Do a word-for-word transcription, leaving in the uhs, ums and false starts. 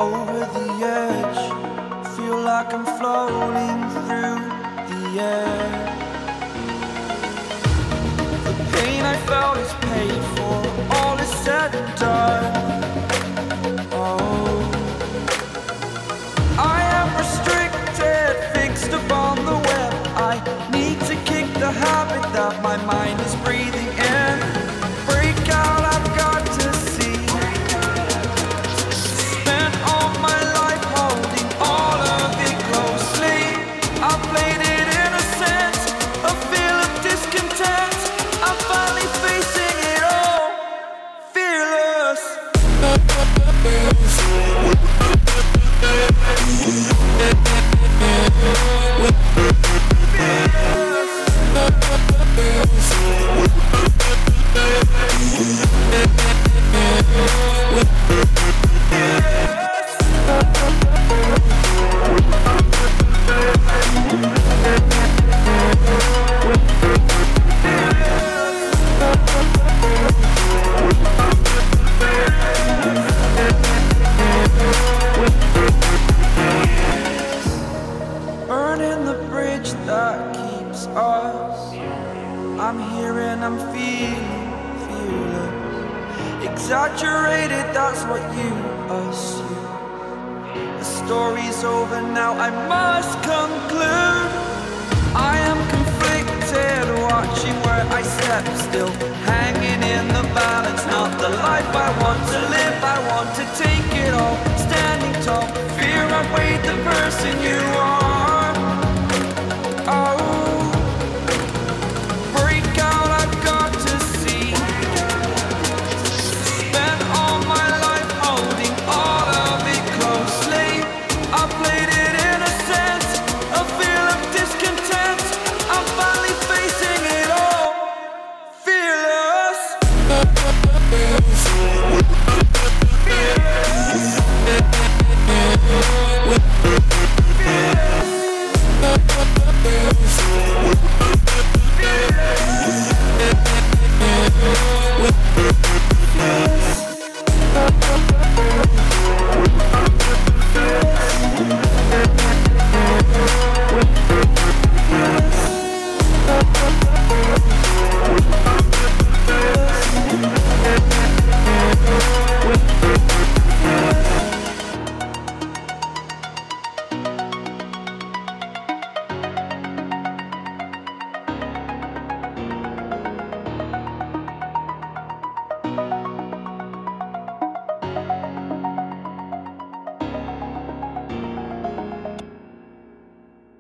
over the edge. Feel like I'm floating through the air. The pain I felt is paid for, all is said and done. Oh, I am restricted, fixed upon the web. I need to kick the habit that my mind is breathing in. Break out, I've got to see. Spent all my life holding all of it closely. I played it innocent, a feel of discontent. I'm finally facing it all, fearless. Burning the bridge that keeps us. I'm here and I'm feeling fearless. Exaggerated, that's what you assume. The story's over now, I must conclude. I am conflicted, watching where I step still, hanging in the balance. Not the life I want to live, I want to take it all. Standing tall, fear outweighed the person you are. Oh, break out, I've got to see. Spent all my life holding all of it closely. I played it innocent, a feel of discontent. I'm finally facing it all, fearless. Fearless.